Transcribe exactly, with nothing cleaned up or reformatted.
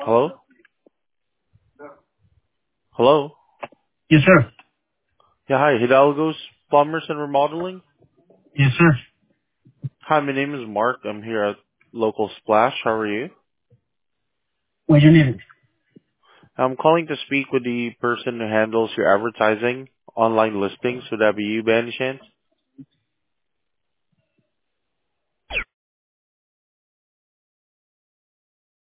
Hello? Hello? Yes, sir. Yeah, hi. Hidalgo's Plumbers and Remodeling. Yes, sir. Hi, my name is Mark. I'm here at Local Splash. How are you? What you need? I'm calling to speak with the person who handles your advertising, online listings. Would that be you by any chance?